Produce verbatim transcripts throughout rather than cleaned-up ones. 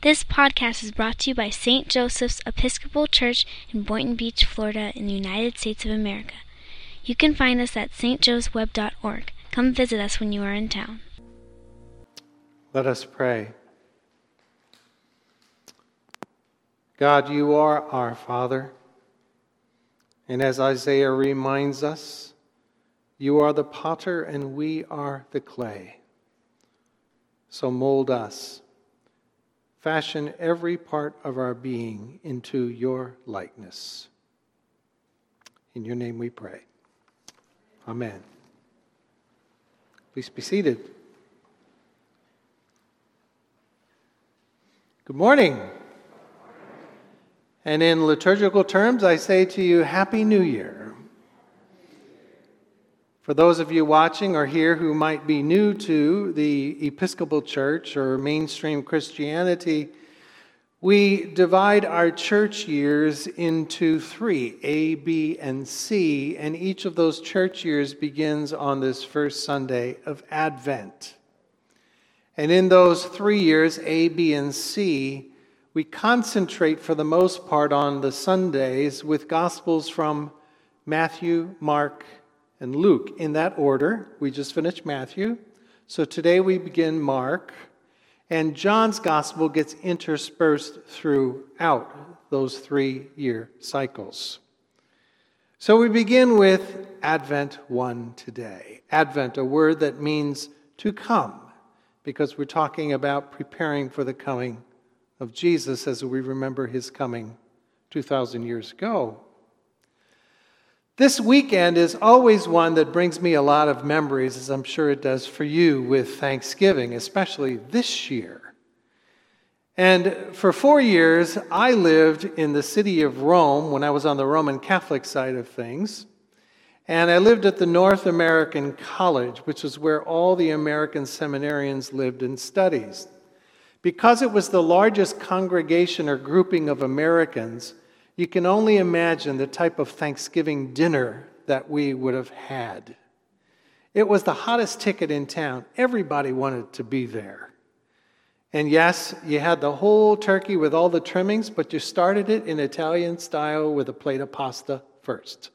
This podcast is brought to you by Saint Joseph's Episcopal Church in Boynton Beach, Florida, in the United States of America. You can find us at s t joes web dot org. Come visit us when you are in town. Let us pray. God, you are our Father, and as Isaiah reminds us, you are the potter and we are the clay. So mold us. Fashion every part of our being into your likeness. In your name we pray. Amen. Please be seated. Good morning. And in liturgical terms, I say to you, Happy New Year. For those of you watching or here who might be new to the Episcopal Church or mainstream Christianity, we divide our church years into three, A, B, and C, and each of those church years begins on this first Sunday of Advent. And in those three years, A, B, and C, we concentrate for the most part on the Sundays with Gospels from Matthew, Mark, and Luke. In that order, we just finished Matthew. So today we begin Mark, and John's Gospel gets interspersed throughout those three-year cycles. So we begin with Advent one today. Advent, a word that means to come, because we're talking about preparing for the coming of Jesus as we remember his coming two thousand years ago. This weekend is always one that brings me a lot of memories, as I'm sure it does for you, with Thanksgiving, especially this year. And for four years, I lived in the city of Rome when I was on the Roman Catholic side of things. And I lived at the North American College, which is where all the American seminarians lived and studied. Because it was the largest congregation or grouping of Americans, you can only imagine the type of Thanksgiving dinner that we would have had. It was the hottest ticket in town. Everybody wanted to be there. And yes, you had the whole turkey with all the trimmings, but you started it in Italian style with a plate of pasta first.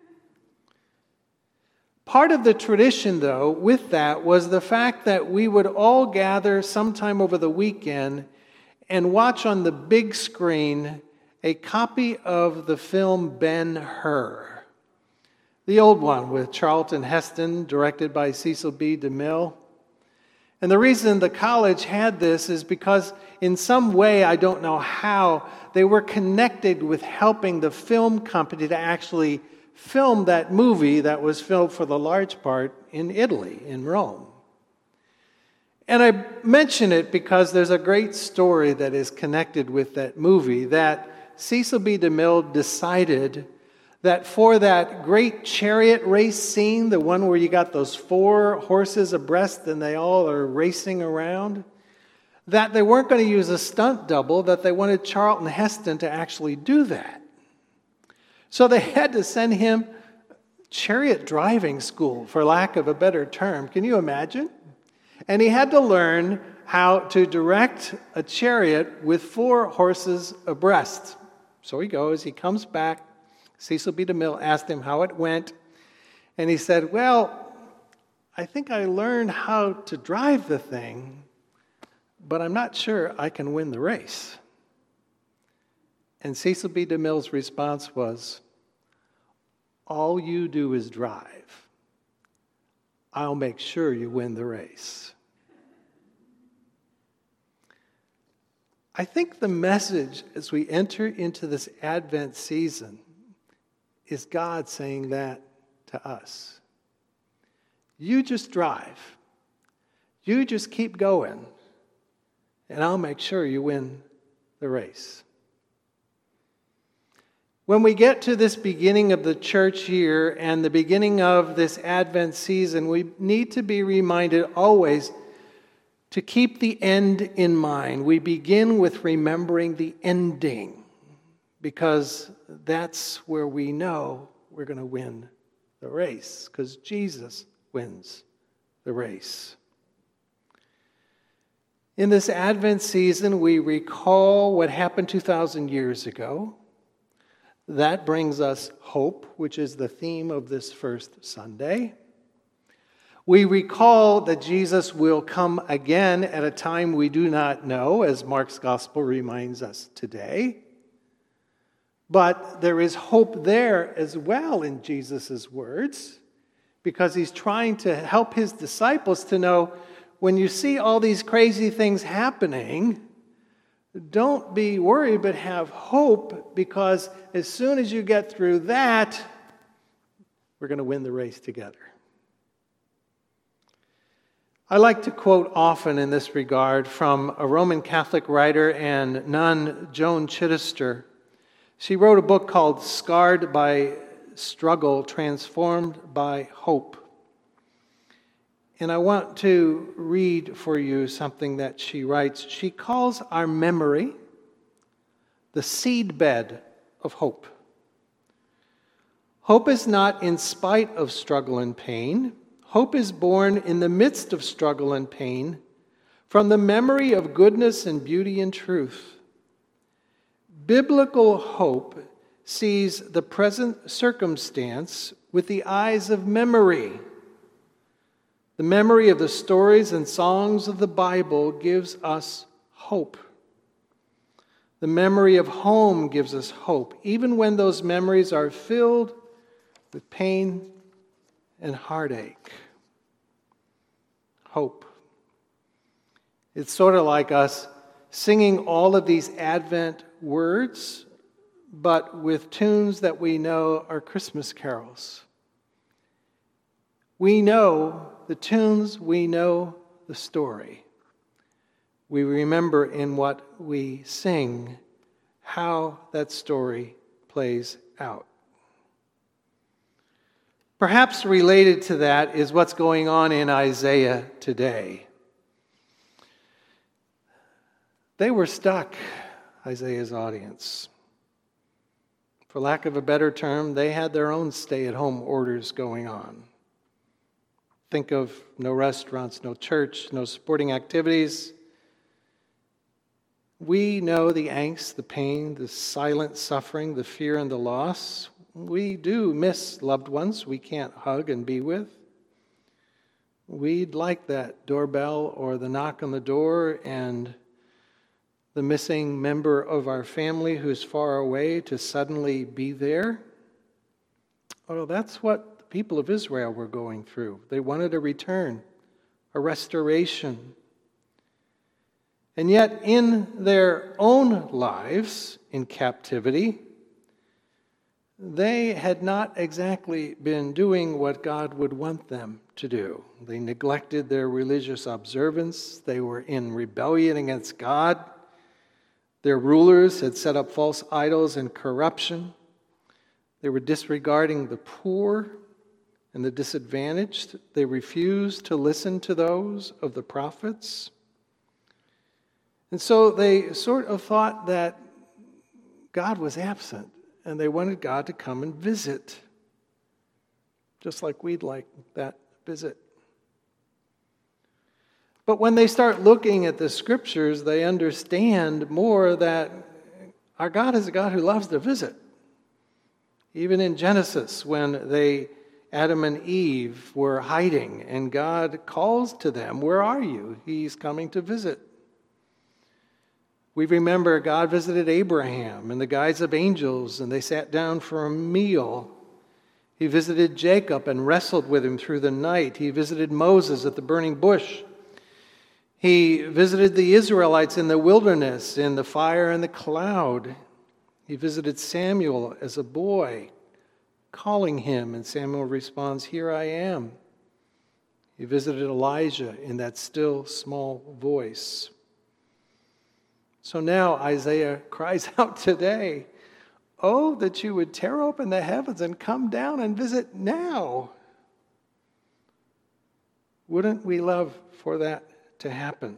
Part of the tradition, though, with that was the fact that we would all gather sometime over the weekend and watch on the big screen a copy of the film Ben-Hur, the old one with Charlton Heston, directed by Cecil B. DeMille. And the reason the college had this is because in some way, I don't know how, they were connected with helping the film company to actually film that movie that was filmed for the large part in Italy, in Rome. And I mention it because there's a great story that is connected with that movie, that Cecil B. DeMille decided that for that great chariot race scene, the one where you got those four horses abreast and they all are racing around, that they weren't going to use a stunt double, that they wanted Charlton Heston to actually do that. So they had to send him chariot driving school, for lack of a better term. Can you imagine? And he had to learn how to direct a chariot with four horses abreast. So he goes, he comes back. Cecil B. DeMille asked him how it went. And he said, well, I think I learned how to drive the thing, but I'm not sure I can win the race. And Cecil B. DeMille's response was, all you do is drive. I'll make sure you win the race. I think the message as we enter into this Advent season is God saying that to us. You just drive. You just keep going, and I'll make sure you win the race. When we get to this beginning of the church year and the beginning of this Advent season, we need to be reminded always to keep the end in mind. We begin with remembering the ending, because that's where we know we're going to win the race, because Jesus wins the race. In this Advent season, we recall what happened two thousand years ago. That brings us hope, which is the theme of this first Sunday. We recall that Jesus will come again at a time we do not know, as Mark's Gospel reminds us today. But there is hope there as well in Jesus' words, because he's trying to help his disciples to know, when you see all these crazy things happening, don't be worried, but have hope, because as soon as you get through that, we're going to win the race together. I like to quote often in this regard from a Roman Catholic writer and nun, Joan Chittister. She wrote a book called Scarred by Struggle, Transformed by Hope. And I want to read for you something that she writes. She calls our memory the seedbed of hope. Hope is not in spite of struggle and pain. Hope is born in the midst of struggle and pain from the memory of goodness and beauty and truth. Biblical hope sees the present circumstance with the eyes of memory. The memory of the stories and songs of the Bible gives us hope. The memory of home gives us hope, even when those memories are filled with pain and heartache. Hope. It's sort of like us singing all of these Advent words, but with tunes that we know are Christmas carols. We know the tunes, we know the story. We remember in what we sing how that story plays out. Perhaps related to that is what's going on in Isaiah today. They were stuck, Isaiah's audience. For lack of a better term, they had their own stay-at-home orders going on. Think of no restaurants, no church, no sporting activities. We know the angst, the pain, the silent suffering, the fear and the loss. We do miss loved ones we can't hug and be with. We'd like that doorbell or the knock on the door and the missing member of our family who's far away to suddenly be there. Oh, that's what the people of Israel were going through. They wanted a return, a restoration. And yet, in their own lives in captivity, they had not exactly been doing what God would want them to do. They neglected their religious observance. They were in rebellion against God. Their rulers had set up false idols and corruption. They were disregarding the poor and the disadvantaged. They refused to listen to those of the prophets. And so they sort of thought that God was absent, and they wanted God to come and visit, just like we'd like that visit. But when they start looking at the scriptures, they understand more that our God is a God who loves to visit. Even in Genesis, when they, Adam and Eve, were hiding, and God calls to them, "Where are you?" He's coming to visit. We remember God visited Abraham in the guise of angels, and they sat down for a meal. He visited Jacob and wrestled with him through the night. He visited Moses at the burning bush. He visited the Israelites in the wilderness in the fire and the cloud. He visited Samuel as a boy, calling him, and Samuel responds, "Here I am." He visited Elijah in that still small voice. So now Isaiah cries out today, "Oh, that you would tear open the heavens and come down and visit now." Wouldn't we love for that to happen?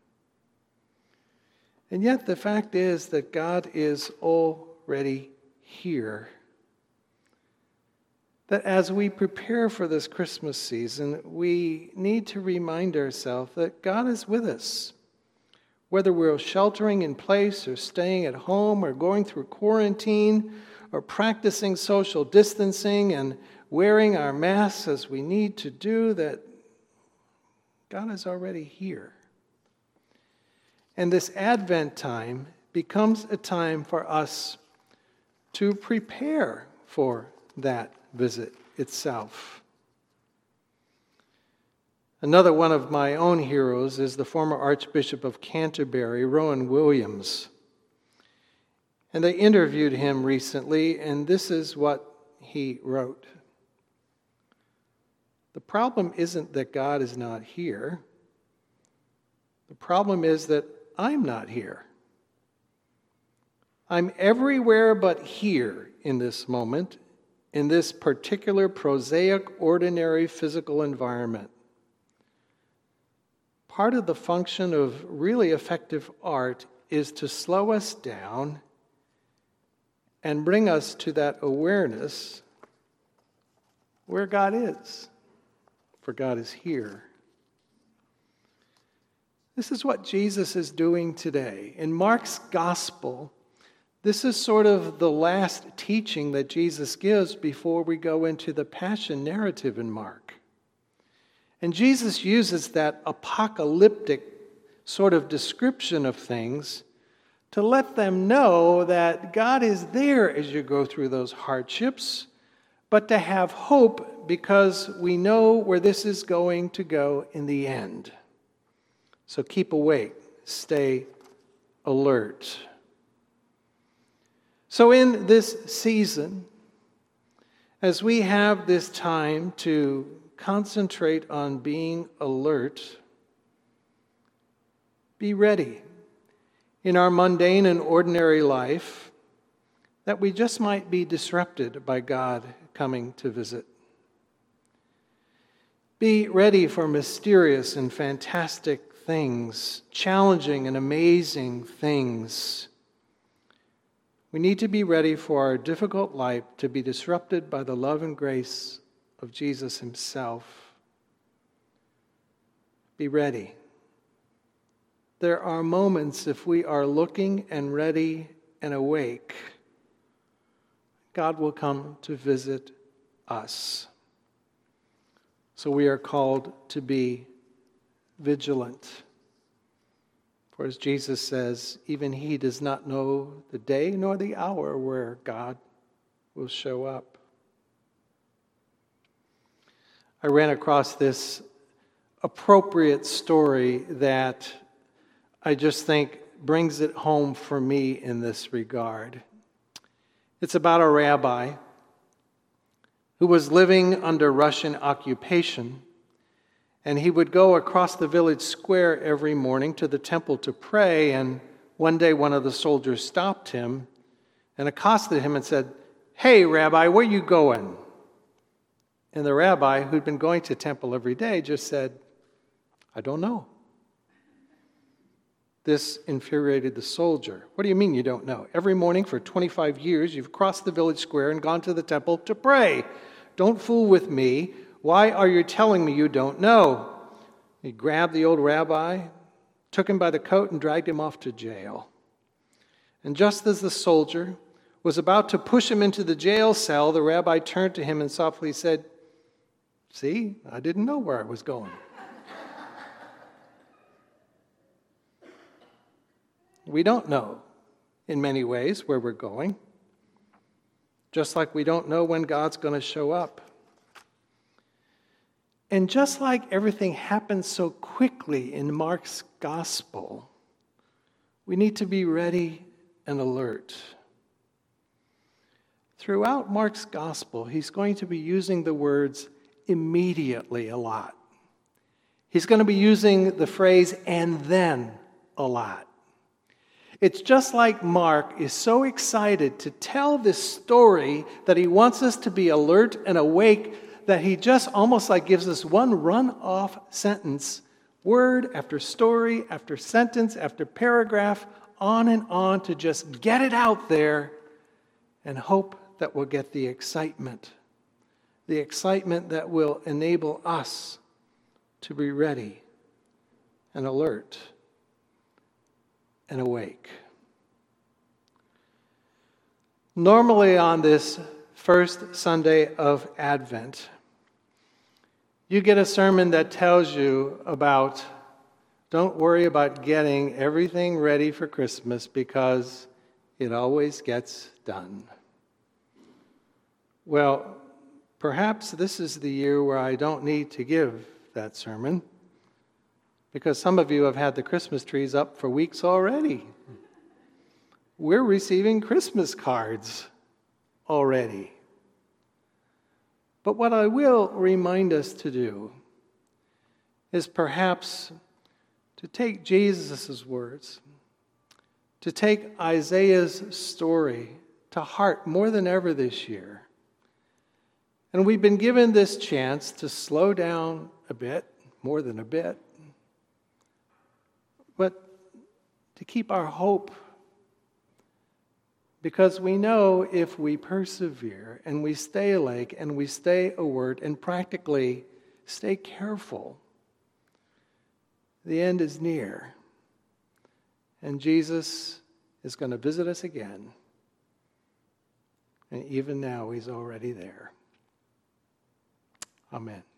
And yet the fact is that God is already here. That as we prepare for this Christmas season, we need to remind ourselves that God is with us. whether we're sheltering in place or staying at home or going through quarantine or practicing social distancing and wearing our masks as we need to do, that God is already here. And this Advent time becomes a time for us to prepare for that visit itself. Another one of my own heroes is the former Archbishop of Canterbury, Rowan Williams. And they interviewed him recently, and this is what he wrote. The problem isn't that God is not here. The problem is that I'm not here. I'm everywhere but here in this moment, in this particular prosaic, ordinary physical environment. Part of the function of really effective art is to slow us down and bring us to that awareness where God is, for God is here. This is what Jesus is doing today. In Mark's gospel, this is sort of the last teaching that Jesus gives before we go into the Passion narrative in Mark. And Jesus uses that apocalyptic sort of description of things to let them know that God is there as you go through those hardships, but to have hope because we know where this is going to go in the end. So keep awake, stay alert. So in this season, as we have this time to concentrate on being alert, be ready in our mundane and ordinary life that we just might be disrupted by God coming to visit. Be ready for mysterious and fantastic things, challenging and amazing things. We need to be ready for our difficult life to be disrupted by the love and grace of Jesus himself. Be ready. There are moments, if we are looking and ready and awake, God will come to visit us. So we are called to be vigilant. For as Jesus says, even he does not know the day nor the hour where God will show up. I ran across this appropriate story that I just think brings it home for me in this regard. It's about a rabbi who was living under Russian occupation, and he would go across the village square every morning to the temple to pray, and one day one of the soldiers stopped him and accosted him and said, "Hey, Rabbi, where you going?" And the rabbi, who'd been going to temple every day, just said, "I don't know." This infuriated the soldier. "What do you mean you don't know? Every morning for twenty-five years, you've crossed the village square and gone to the temple to pray. Don't fool with me. Why are you telling me you don't know?" He grabbed the old rabbi, took him by the coat, and dragged him off to jail. And just as the soldier was about to push him into the jail cell, the rabbi turned to him and softly said, "See, I didn't know where I was going." We don't know, in many ways, where we're going, just like we don't know when God's going to show up. And just like everything happens so quickly in Mark's gospel, we need to be ready and alert. Throughout Mark's gospel, he's going to be using the words immediately a lot. He's going to be using the phrase "and then" a lot. It's just like Mark is so excited to tell this story that he wants us to be alert and awake that he just almost like gives us one run-off sentence, word after story after sentence after paragraph, on and on to just get it out there and hope that we'll get the excitement. The excitement that will enable us to be ready and alert and awake. Normally on this first Sunday of Advent, you get a sermon that tells you about, don't worry about getting everything ready for Christmas because it always gets done. Well, perhaps this is the year where I don't need to give that sermon, because some of you have had the Christmas trees up for weeks already. We're receiving Christmas cards already. But what I will remind us to do is perhaps to take Jesus' words, to take Isaiah's story to heart more than ever this year. And we've been given this chance to slow down a bit, more than a bit, but to keep our hope. Because we know if we persevere and we stay awake and we stay alert and practically stay careful, the end is near. And Jesus is going to visit us again. And even now, he's already there. Amen.